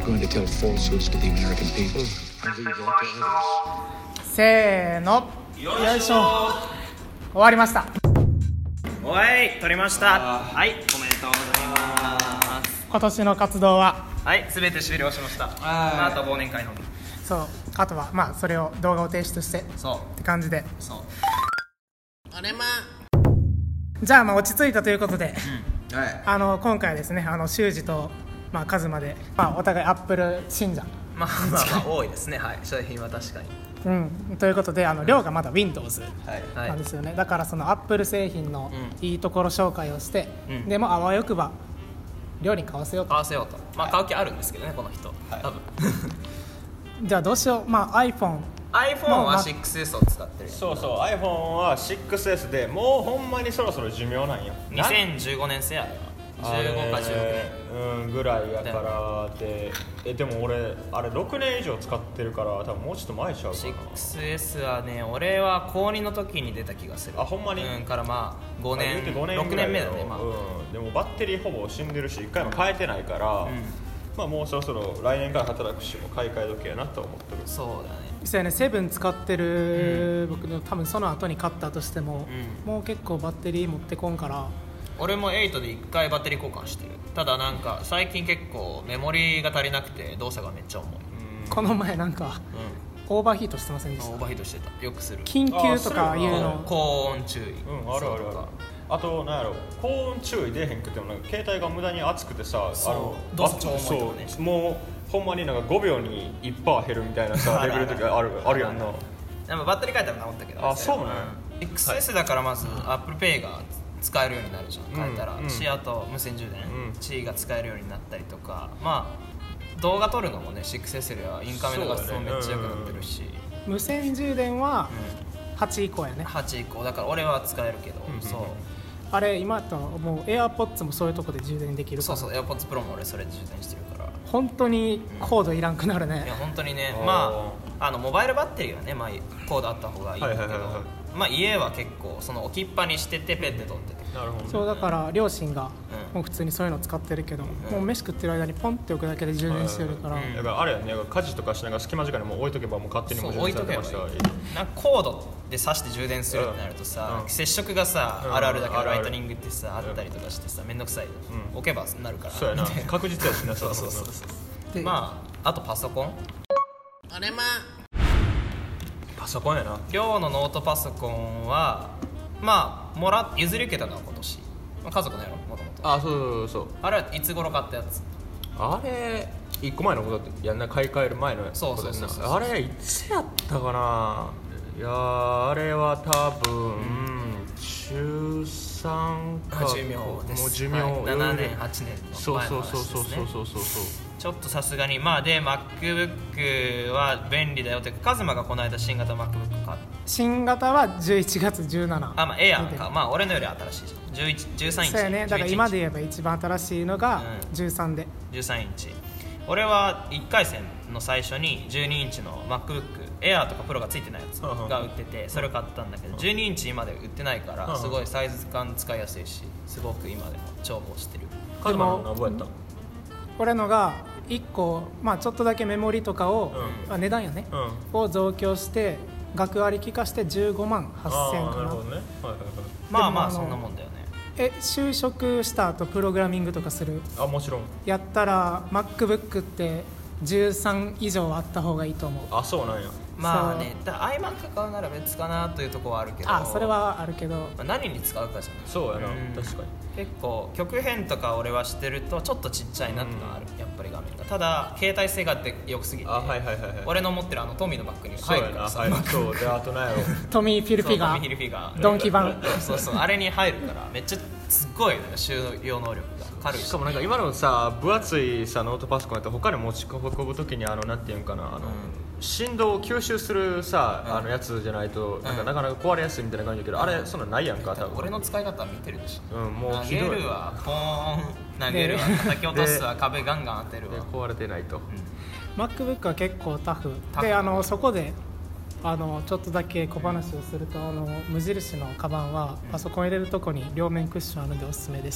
going to tell falsehoods to the American people. I leave that to others. せーの、よいしょ。終わりました。 おい、撮りました。はい、おめでとうございます。 今年の活動ははい、すべて終了しました。あと忘年会のみ。 そう、あとはまあそれを動画を提出してって感じで、 そうあれまじゃあまあ落ち着いたということで、はい、今回ですね、修二とまあカズマで、まあお互いアップル信者、 まあ多いですね。はい、商品は確かに。 ということで量がまだ Windows なんですよね、だからそのアップル製品のいいところ紹介をして、でもあわよくば量に買わせようと、 まあ買う気あるんですけどね、この人、多分じゃあどうしよう。まあ iPhone は 6S を使ってる。 そうそう、 iPhone は 6S でもうほんまにそろそろ寿命なんよ。 2015年製や15か16 年ぐらいやからでも俺あれ6年以上使ってるから多分もうちょっと前ちゃうかな。 6S はね、俺は高2の時に出た気がする。 あ、ほんまに？ からまあ5年6年目だね、まあでもバッテリーほぼ死んでるし1回も変えてないから、まあもうそろそろ来年から働くしも買い替え時やなと思ってる。 そうだね。 そうやね、7使ってる、僕の多分その後に買ったとしても、もう結構バッテリー持ってこんから。 俺も8で1回バッテリー交換してる。ただなんか最近結構メモリが足りなくて動作がめっちゃ重い。 この前なんか、オーバーヒートしてませんでした？ オーバーヒートしてた。よくする。 緊急とかいうの、 高温注意。 あるあるある。あとなんやろ、高温注意出へんくてもなんか携帯が無駄に熱くてさ、 動作超重いとかね。 もうほんまになんか5秒に 1% 減るみたいなさレベルの時あるやんな。 でもバッテリー変えたら治ったけど。 あ、そうね。 XS だからまず Apple Pay が使えるようになるじゃん、変えたら。あと無線充電、Qi が使えるようになったりとか、まあ動画撮るのもね 6S よりはインカメの画質もめっちゃ良くなってるし、 無線充電は8以降やね。 8以降だから俺は使えるけど、そうあれ今ともう AirPods もそういうとこで充電できるから。 そう AirPods Pro も俺それで充電してるから、 本当にコードいらんくなるね。 いや本当にね。まあモバイルバッテリーはね、まあ、コードあった方がいいんだけど、まあ家は結構その置きっぱにしててペッて取ってて、 なるほど。 そうだから両親がもう普通にそういうの使ってるけど、もう飯食ってる間にポンって置くだけで充電してるから、 だからあれやね、家事とかしながら隙間時間にもう置いとけばもう勝手にもう充電されてました。 なんかコードで挿して充電するってなるとさ、接触がさ、あるあるだけどライトニングってさあったりとかしてさ、めんどくさい、置けばなるから。 そうやな、確実やしな。 そうまああとパソコン、 パソコンやな。 寮のノートパソコンはまあ譲り受けたのは今年、家族のやろ、もともと。 あ、そう。 あれはいつ頃買ったやつ？ あれ1個前のことってやんな、買い替える前のやつ。 そうあれいつやったかな。いやあれは多分中3か。 寿命です。 もう寿命、 7年8年の前の話ですね。 そうちょっとさすがに。まあで MacBook は便利だよって、カズマがこの間新型 MacBook 買った。 新型は11月17。 まあエアーか。まあ俺のより新しいじゃん。13インチ。 そうやね。だから今で言えば一番新しいのが13で、 13インチ。俺は1回戦の最初に12インチの MacBook Air とか Pro がついてないやつが売ってて、それを買ったんだけど、12インチ今で売ってないからすごいサイズ感使いやすいし、すごく今でも重宝してる。 カズマの何ぼやった？ 俺のが1個、まあちょっとだけメモリとかを、値段やね、を増強して学割効かして15万8000円かな。 なるほどね。 まあそんなもんだよね。 就職した後プログラミングとかする？ あ、もちろん。 やったら MacBook って13以上あった方がいいと思う。 あ、そうなんや。 まあね、iMac 買うなら別かなというところはあるけど、 それはあるけど、 まあ、何に使うかじゃない。 そうやな、確かに。 結構曲編とか俺はしてるとちょっとちっちゃいなってのはある、やっぱり画面が。ただ携帯性が良くすぎて、俺の持ってるトミーのバッグに入るからさ。 そうで、あとなんやろ、 トミーフィルフィガー、ドンキ版そうあれに入るからめっちゃすっごい、ね、収容能力が軽いしかもなんか今のさ分厚いさノートパソコンやったら他に持ち運ぶ時になんていうんかな、振動を吸収するさ、やつじゃないとなんかなかなか壊れやすいみたいな感じだけど、あれそんなんないやんか。多分俺の使い方は見てるでしょ。 もう投げるわ、ポーン投げるわ、叩き落とすわ、壁ガンガン当てるわ。 壊れてないと。 MacBook は結構タフで、そこでちょっとだけ小話をすると、無印のカバンはパソコン入れるとこに両面クッションあるんでおすすめです。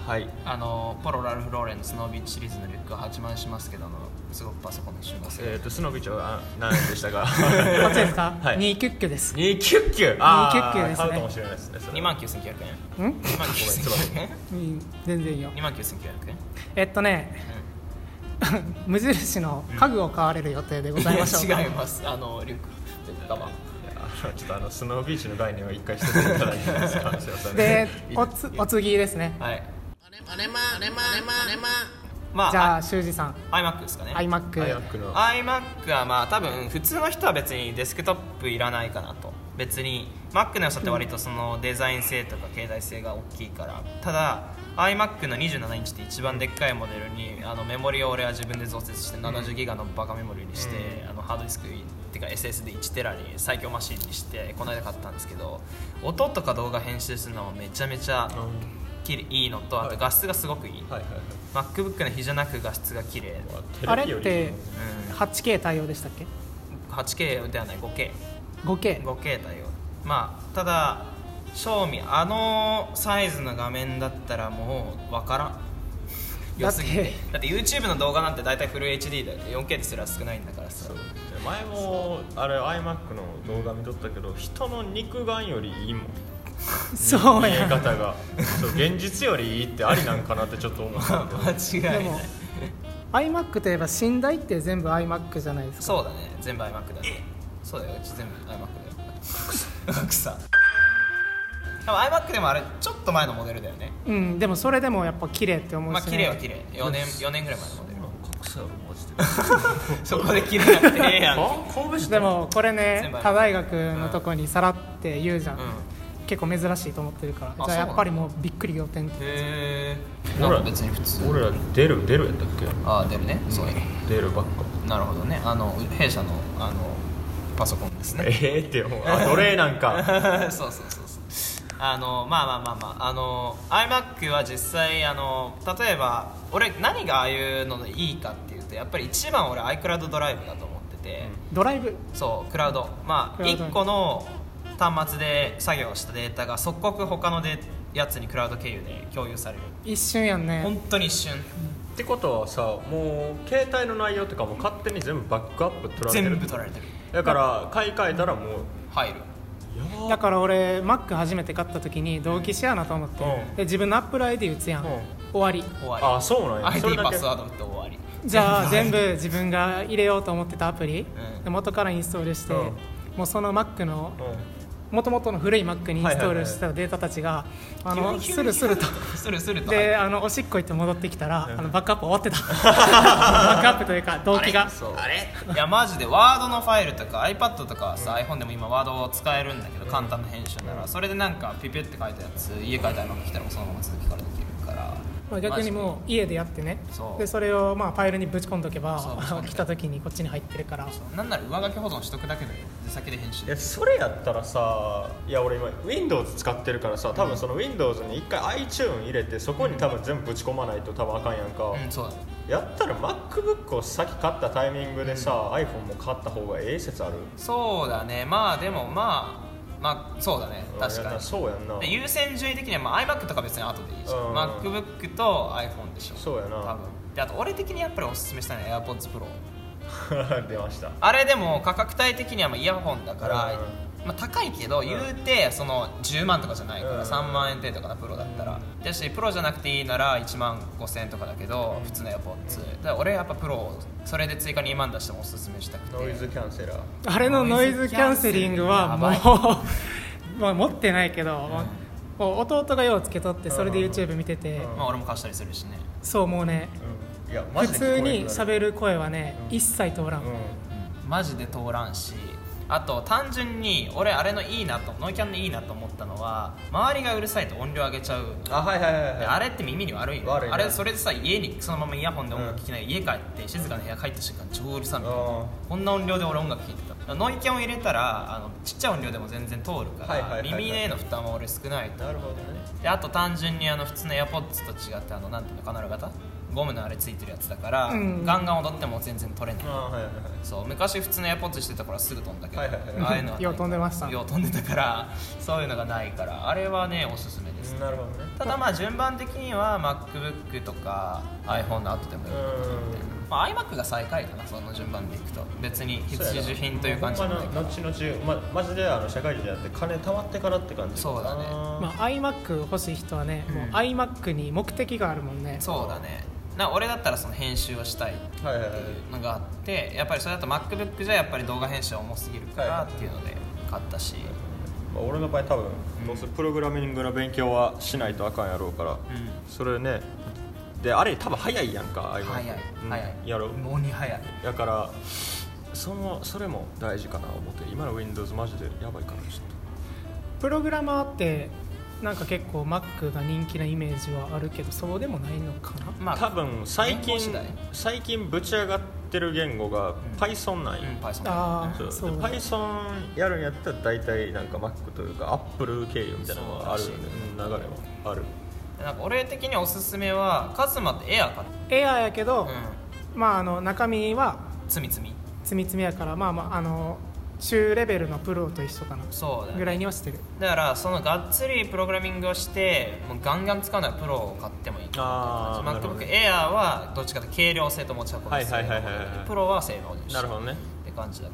はい、 ポロラルフ・ローレンのスノービーチシリーズのリュックが8万しますけどすごくパソコンの一瞬がするスノービーチは何円でしたか？ こっちですか？はい、2キュッキュです。 2キュッキュ、 2キュッキュですね。 買うかもしれないですね。 29,900円。29,900円。 全然いいよ。 29,900円。 無印の家具を買われる予定でございましょうか？ 違います。リュックカバン。 ちょっとスノービーチの概念は一回捨てていただいていいですか？ で、お次ですね。 はい。 じゃあ修二さん iMac ですかね。 iMac はまあ多分普通の人は別にデスクトップいらないかなと。別に Mac の良さって割とそのデザイン性とか携帯性が大きいから。ただ iMac の27インチって一番でっかいモデルにメモリを俺は自分で増設して70ギガのバカメモリにして、ハードディスクってか SSD1 テラに最強マシンにしてこの間買ったんですけど、音とか動画編集するのもめちゃめちゃいいのと、あと画質がすごくいい。MacBook の比じゃなく画質が綺麗。 あれって 8K 対応でしたっけ？ 8K ではない 5K 対応。まあただ正味サイズの画面だったらもう分からん。良すぎて。だって YouTube の動画なんて大体フル HD で 4K ですら少ないんだからさ。 前もあれ iMac の動画見とったけど、人の肉眼よりいいもん。 そうや。 見え方が現実よりいいってありなんかなってちょっと思った間違いない。でも iMac といえば寝台って全部 iMac じゃないですか。 そうだね、全部 iMac だね。そうだよ、うち全部 iMac だよ。草。でも iMac でもあれちょっと前のモデルだよね。 うん、でもそれでもやっぱ綺麗って思うし、ね。 まあ綺麗は綺麗。4年ぐらい前のモデル。 格差やろマジで。 そこで綺麗なってええやん。 でもこれね、他大学のとこにさらって言うじゃん。結構珍しいと思ってるから。じゃあやっぱりもうびっくり仰天。 へえ。なんか別に普通。 俺ら出るやったっけ？ ああ出るね。そういう。 出るばっか。 なるほどね。弊社のパソコンですね。 ってもう奴隷なんか。 そう。まあ iMac は実際例えば俺何がああいうのいいかっていうと、やっぱり一番俺 iCloud ドライブだと思ってて。 ドライブ？ そうクラウド。まあ1個の端末で作業したデータが即刻他のやつにクラウド経由で共有される。 一瞬やんね。 本当に一瞬。 ってことはさ、もう携帯の内容とかも勝手に全部バックアップ取られてる。 全部取られてる。 だから買い替えたらもう入る。 だから俺 Mac 初めて買った時に同期しやなと思って、で自分の Apple ID 打つやん、終わり。 あ、そうなんや。 ID パスワード打って終わり。 じゃあ全部自分が入れようと思ってたアプリ、元からインストールして、もうその Mac の元々の古い Mac にインストールしたデータたちがスルスルとでおしっこ行って戻ってきたらバックアップ終わってた。バックアップというか同期があれいやマジでワードのファイルとか iPad とかさ、iPhone でも今ワードを使えるんだけど、簡単な編集ならそれでなんかピピュって書いたやつ家帰ったら来たらそのまま続きからできるから。 逆にもう家でやってね、でそれをまあファイルにぶち込んどけば来た時にこっちに入ってるから。 なんなら上書き保存しとくだけで出先で編集。 いやそれやったらさ、いや俺今 Windows 使ってるからさ、多分その Windows に一回 iTunes 入れてそこに多分全部ぶち込まないと多分あかんやんか。 そうだ。 やったら MacBook を先買ったタイミングでさ、iPhone も買った方がええ説ある。 そうだね。まあでもまあそうだね、確かに。 そうやんな。 優先順位的には、iMac とか別に後でいいじゃん。MacBook と iPhone でしょ。 そうやな。 多分で、あと俺的にやっぱりおすすめしたいのは AirPods Pro。 出ました。 あれでも価格帯的にはイヤホンだから、高いけど言うてその10万とかじゃないから3万円程度かな、プロだったら。だしプロじゃなくていいなら1万5000円とかだけど、普通の AirPods。だから俺やっぱプロをそれで追加2万出してもおすすめしたくて。 ノイズキャンセラー。 あれのノイズキャンセリングはもうまあ持ってないけど、弟がようつけとってそれで YouTube 見てて、 俺も貸したりするしね。 そうもうね、普通に喋る声はね一切通らん。 マジで通らんし、あと単純に俺あれのいいなと、ノイキャンのいいなと思ったのは、周りがうるさいと音量上げちゃう。あれって耳に悪いの。あれそれでさ、家にそのままイヤホンで音楽聴きない、家帰って静かな部屋帰った瞬間超うるさみたいな。こんな音量で俺音楽聴いてた。ノイキャンを入れたらちっちゃい音量でも全然通るから、耳への負担は俺少ないと。 なるほどね。 であと単純に普通の AirPods と違ってなんていうの、カナル型ゴムのあれついてるやつだから、ガンガン踊っても全然取れない。そう昔普通の AirPods してたからすぐ飛んだけど、ああいうのはよう飛んでました。 よう飛んでたから、そういうのがないからあれはねおすすめです、 なるほどね。 ただまあ順番的には MacBook とか iPhone の後でもいいかなみたいな、まあ、iMac が最下位かな、その順番でいくと別に必需品という感じじゃないから後々、マジで社会人やって金貯まってからって感じ。 そうだね、 まあ、iMac 欲しい人はね、もう iMac に目的があるもんね。 そうだね。俺だったらその編集をしたいっていうのがあって、やっぱりそれだと MacBook じゃやっぱり動画編集は重すぎるからっていうので買ったし、 俺の場合多分どうせプログラミングの勉強はしないとあかんやろうから、それねであれ多分早いやんか。 早いやろもうに早いだからそれも大事かな思って。今の Windows マジでやばいからちょっと。 プログラマーってなんか結構 Mac が人気なイメージはあるけどそうでもないのかな。 まあ多分最近ぶち上がってる言語が Python なんや、 Python あそうそう。 Python やるんやったら大体なんか Mac というか Apple 経由みたいなのがあるよね。流れはある。 なんか俺的におすすめはカズマってエア買って、 エアーやけど、まあ中身は積み積みやからまあ中レベルのプロと一緒かな。 そうだねぐらいにはしてる。 だからそのがっつりプログラミングをしてもうガンガン使うならプロを買ってもいいかなって感じ。 MacBook Air はどっちかというと軽量性と持ち運び性の方でプロは性能重視なるほどねって感じだから、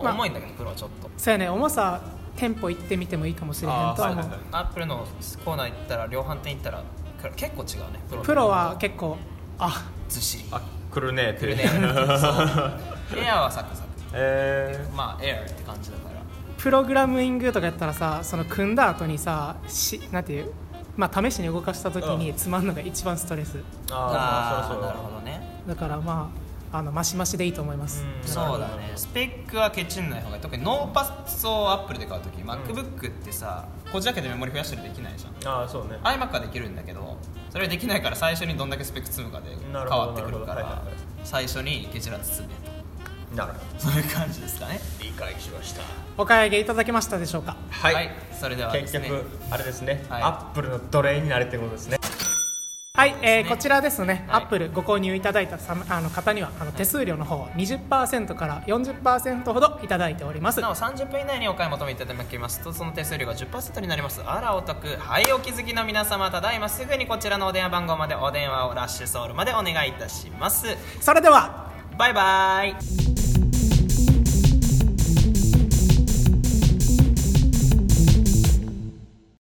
まあ重いんだけどプロはちょっとそうやね、重さ店舗行ってみてもいいかもしれへんとは思う。 アップルのコーナー行ったら量販店行ったら結構違うね。 プロは結構ずっしり来るねってそうエアはサクサク、まあエアって感じだから。 プログラミングとかやったらさ、その組んだ後にさなんていうまあ試しに動かした時につまんのが一番ストレス。 なるほどね。 だからまあマシマシでいいと思います。 そうだね。スペックはケチんない方がいい。特にノーパスをアップルで買うとき、MacBook ってさこっちだけでメモリ増やしたりできないじゃん。 そうね。 iMac はできるんだけどそれできないから最初にどんだけスペック積むかで変わってくるから最初にケチらず積めと。 なるほど。 そういう感じですかね。 理解しました。 お買い上げいただけましたでしょうか。 はいそれではですね、 結局あれですね、 はいアップルの奴隷になれってことですね。 はい、こちらですね、アップルご購入いただいた方には手数料の方 20% から 40% ほどいただいております。 なお30分以内にお買い求めいただきますとその手数料が 10% になります。あらお得。はい、お気づきの皆様、ただいますぐにこちらのお電話番号までお電話をラッシュソウルまでお願いいたします。 それではバイバイ。